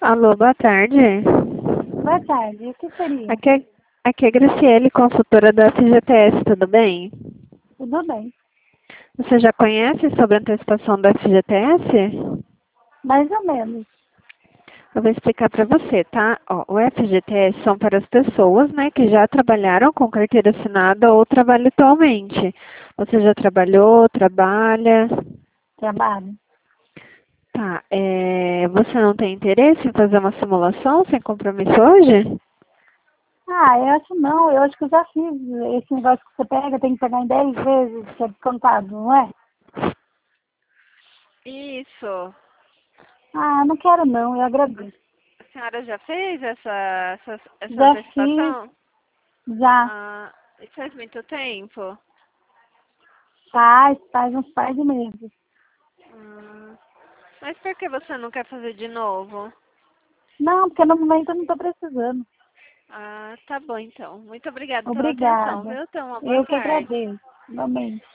Alô, boa tarde. Boa tarde, o que seria? Aqui é Graciele, consultora da FGTS, tudo bem? Tudo bem, Você já conhece sobre a antecipação da FGTS? mais ou menos. Eu vou explicar para você, tá? Ó, o FGTS são para as pessoas, né, que já trabalharam com carteira assinada ou trabalham atualmente. Você já trabalhou, trabalha? Trabalho. Tá, você não tem interesse em fazer uma simulação sem compromisso hoje? Eu acho não, eu acho que eu já fiz esse negócio que você pega, tem que pagar em 10 vezes, que é descontado, não é? Isso. Não quero não, eu agradeço. A senhora já fez essa Já fiz, antecipação? já Ah, isso faz muito tempo? faz uns par de meses. Hum, mas por que você não quer fazer de novo? Não, porque no momento eu não estou precisando. Ah, tá bom então. Muito obrigada pela atenção, Obrigada. viu? Então, uma boa Eu que tarde. agradeço, realmente.